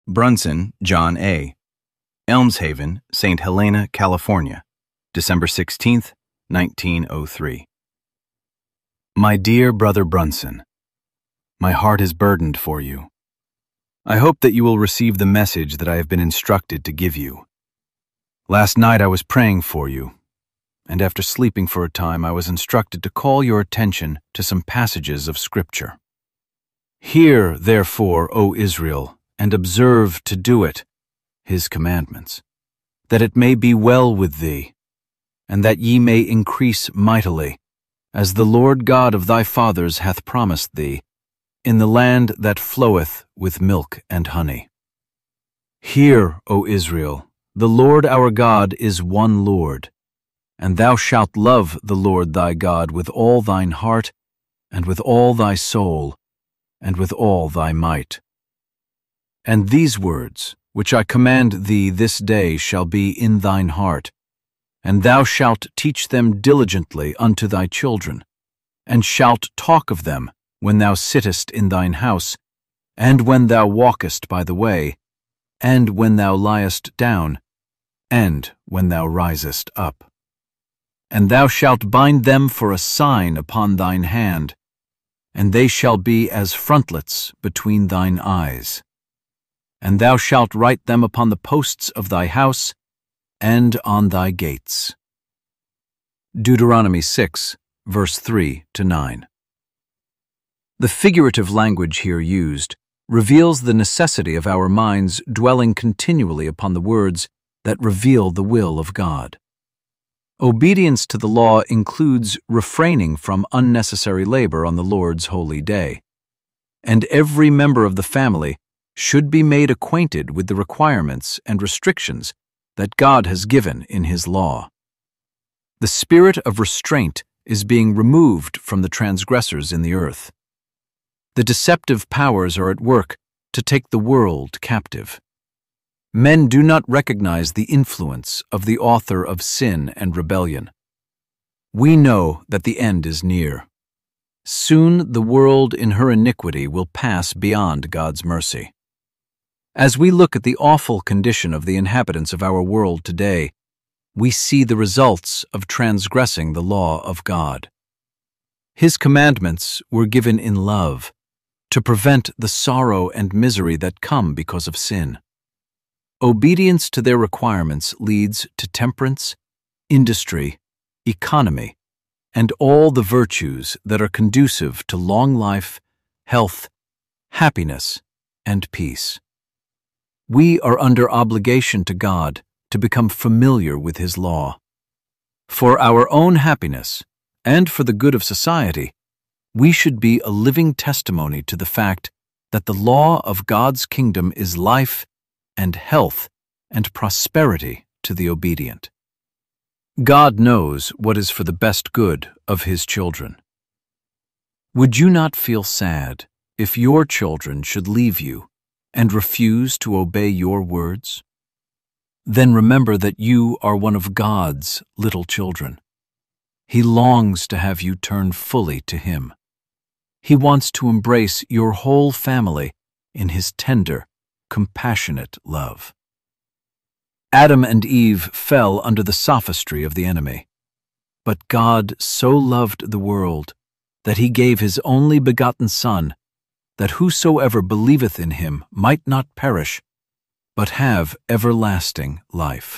Brunson, John A. Elmshaven, St. Helena, California, December 16, 1903. My dear Brother Brunson, my heart is burdened for you. I hope that you will receive the message that I have been instructed to give you. Last night I was praying for you, and after sleeping for a time I was instructed to call your attention to some passages of Scripture. Hear, therefore, O Israel, and observe to do it, his commandments, that it may be well with thee, and that ye may increase mightily, as the Lord God of thy fathers hath promised thee, in the land that floweth with milk and honey. Hear, O Israel, the Lord our God is one Lord, and thou shalt love the Lord thy God with all thine heart, and with all thy soul, and with all thy might. And these words, which I command thee this day, shall be in thine heart, and thou shalt teach them diligently unto thy children, and shalt talk of them when thou sittest in thine house, and when thou walkest by the way, and when thou liest down, and when thou risest up. And thou shalt bind them for a sign upon thine hand, and they shall be as frontlets between thine eyes. And thou shalt write them upon the posts of thy house and on thy gates. Deuteronomy 6, verse 3-9. The figurative language here used reveals the necessity of our minds dwelling continually upon the words that reveal the will of God. Obedience to the law includes refraining from unnecessary labor on the Lord's holy day, and every member of the family should be made acquainted with the requirements and restrictions that God has given in His law. The spirit of restraint is being removed from the transgressors in the earth. The deceptive powers are at work to take the world captive. Men do not recognize the influence of the author of sin and rebellion. We know that the end is near. Soon the world in her iniquity will pass beyond God's mercy. As we look at the awful condition of the inhabitants of our world today, we see the results of transgressing the law of God. His commandments were given in love to prevent the sorrow and misery that come because of sin. Obedience to their requirements leads to temperance, industry, economy, and all the virtues that are conducive to long life, health, happiness, and peace. We are under obligation to God to become familiar with His law. For our own happiness and for the good of society, we should be a living testimony to the fact that the law of God's kingdom is life and health and prosperity to the obedient. God knows what is for the best good of His children. Would you not feel sad if your children should leave you and refuse to obey your words? Then remember that you are one of God's little children. He longs to have you turn fully to Him. He wants to embrace your whole family in His tender, compassionate love. Adam and Eve fell under the sophistry of the enemy. But God so loved the world that He gave His only begotten Son, that whosoever believeth in Him might not perish, but have everlasting life.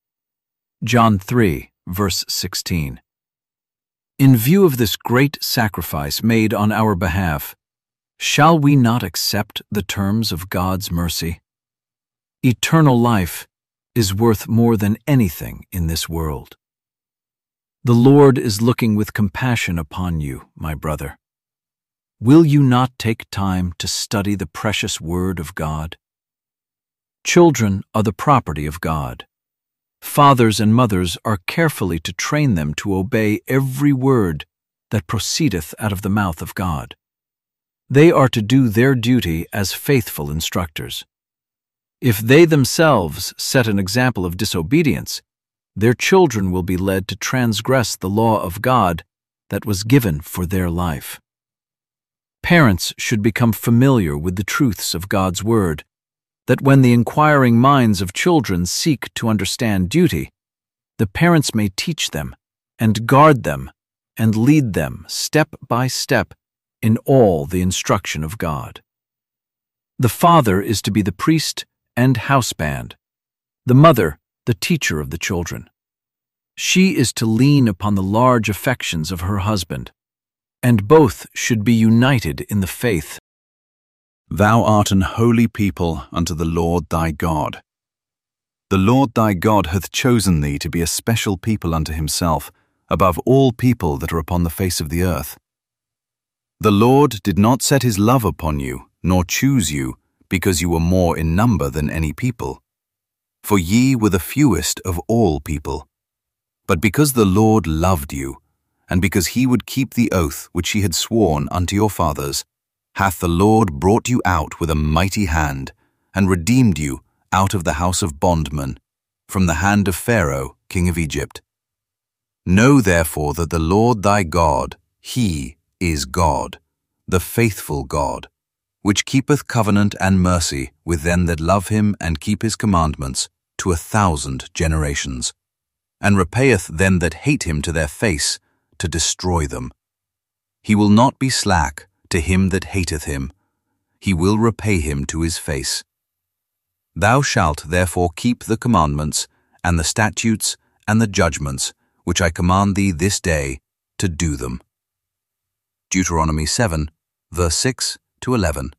John 3, verse 16. In view of this great sacrifice made on our behalf, shall we not accept the terms of God's mercy? Eternal life is worth more than anything in this world. The Lord is looking with compassion upon you, my brother. Will you not take time to study the precious Word of God? Children are the property of God. Fathers and mothers are carefully to train them to obey every word that proceedeth out of the mouth of God. They are to do their duty as faithful instructors. If they themselves set an example of disobedience, their children will be led to transgress the law of God that was given for their life. Parents should become familiar with the truths of God's Word that when the inquiring minds of children seek to understand duty, the parents may teach them and guard them and lead them step by step in all the instruction of God. The father is to be the priest and houseband, the mother the teacher of the children. She is to lean upon the large affections of her husband, and both should be united in the faith. Thou art an holy people unto the Lord thy God. The Lord thy God hath chosen thee to be a special people unto himself, above all people that are upon the face of the earth. The Lord did not set his love upon you, nor choose you, because you were more in number than any people. For ye were the fewest of all people. But because the Lord loved you, and because he would keep the oath which he had sworn unto your fathers, hath the Lord brought you out with a mighty hand, and redeemed you out of the house of bondmen, from the hand of Pharaoh, king of Egypt. Know therefore that the Lord thy God, he is God, the faithful God, which keepeth covenant and mercy with them that love him and keep his commandments to 1,000 generations, and repayeth them that hate him to their face, to destroy them. He will not be slack to him that hateth him, he will repay him to his face. Thou shalt therefore keep the commandments, and the statutes, and the judgments, which I command thee this day, to do them. Deuteronomy 7, verse 6 to 11.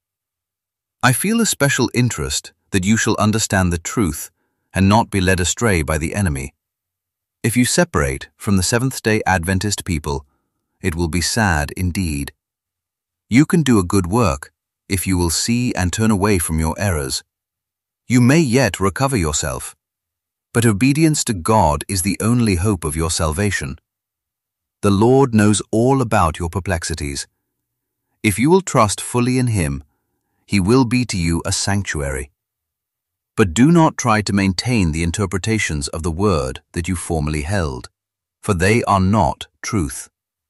I feel a special interest that you shall understand the truth, and not be led astray by the enemy. If you separate from the Seventh-day Adventist people, it will be sad indeed. You can do a good work if you will see and turn away from your errors. You may yet recover yourself, but obedience to God is the only hope of your salvation. The Lord knows all about your perplexities. If you will trust fully in him, he will be to you a sanctuary. But do not try to maintain the interpretations of the word that you formerly held, for they are not truth.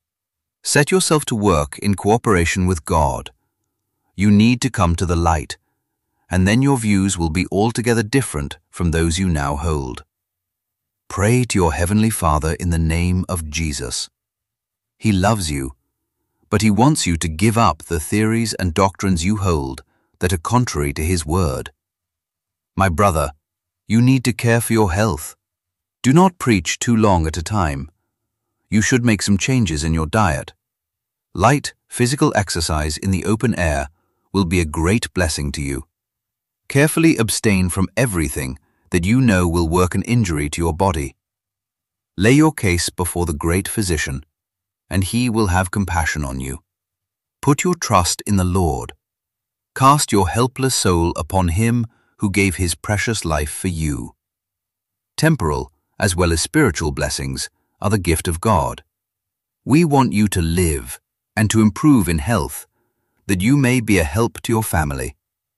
Set yourself to work in cooperation with God. You need to come to the light, and then your views will be altogether different from those you now hold. Pray to your Heavenly Father in the name of Jesus. He loves you, but he wants you to give up the theories and doctrines you hold that are contrary to his word. My brother, you need to care for your health. Do not preach too long at a time. You should make some changes in your diet. Light physical exercise in the open air will be a great blessing to you. Carefully abstain from everything that you know will work an injury to your body. Lay your case before the great physician, and he will have compassion on you. Put your trust in the Lord. Cast your helpless soul upon him who gave his precious life for you. Temporal as well as spiritual blessings are the gift of God. We want you to live and to improve in health, that you may be a help to your family.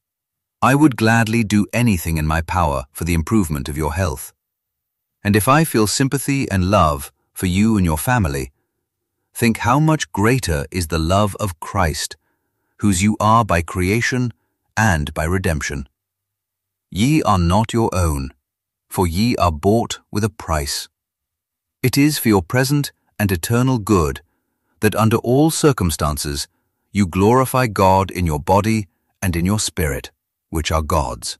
I would gladly do anything in my power for the improvement of your health. And if I feel sympathy and love for you and your family, think how much greater is the love of Christ, whose you are by creation and by redemption. Ye are not your own, for ye are bought with a price. It is for your present and eternal good that under all circumstances you glorify God in your body and in your spirit, which are God's.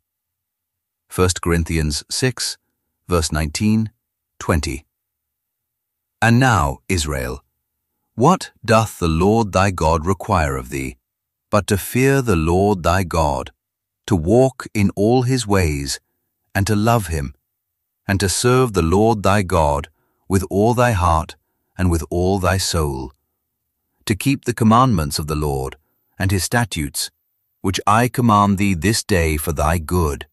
1 Corinthians 6, verse 19, 20. And now, Israel, what doth the Lord thy God require of thee, but to fear the Lord thy God, to walk in all his ways, and to love him, and to serve the Lord thy God with all thy heart and with all thy soul, to keep the commandments of the Lord and his statutes, which I command thee this day for thy good.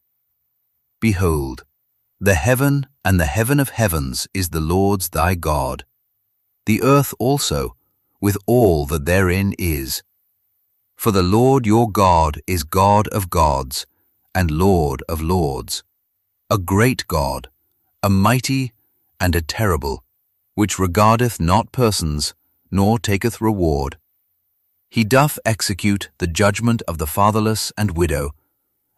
Behold, the heaven and the heaven of heavens is the Lord's thy God, the earth also, with all that therein is. For the Lord your God is God of gods, and Lord of lords, a great God, a mighty and a terrible, which regardeth not persons, nor taketh reward. He doth execute the judgment of the fatherless and widow,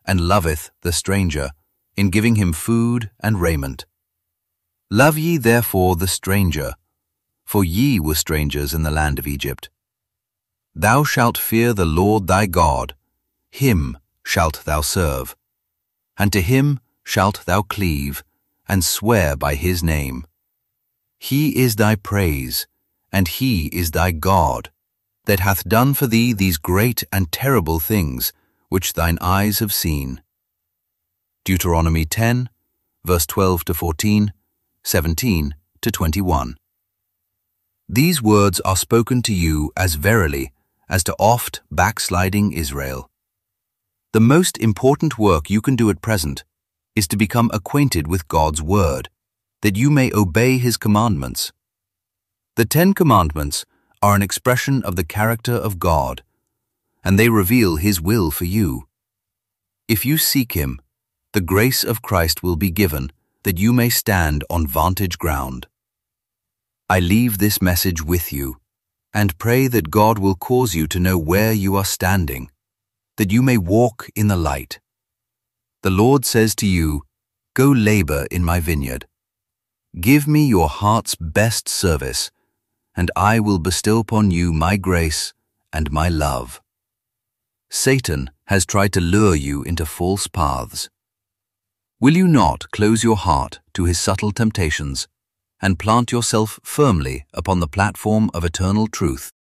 and loveth the stranger, in giving him food and raiment. Love ye therefore the stranger, for ye were strangers in the land of Egypt. Thou shalt fear the Lord thy God, him shalt thou serve, and to him shalt thou cleave, and swear by his name. He is thy praise, and he is thy God, that hath done for thee these great and terrible things, which thine eyes have seen. Deuteronomy 10, verse 12 to 14, 17 to 21. These words are spoken to you as verily as to oft backsliding Israel. The most important work you can do at present is to become acquainted with God's word, that you may obey his commandments. The 10 Commandments are an expression of the character of God, and they reveal his will for you. If you seek him, the grace of Christ will be given that you may stand on vantage ground. I leave this message with you, and pray that God will cause you to know where you are standing, that you may walk in the light. The Lord says to you, go labor in my vineyard. Give me your heart's best service, and I will bestow upon you my grace and my love. Satan has tried to lure you into false paths. Will you not close your heart to his subtle temptations and plant yourself firmly upon the platform of eternal truth?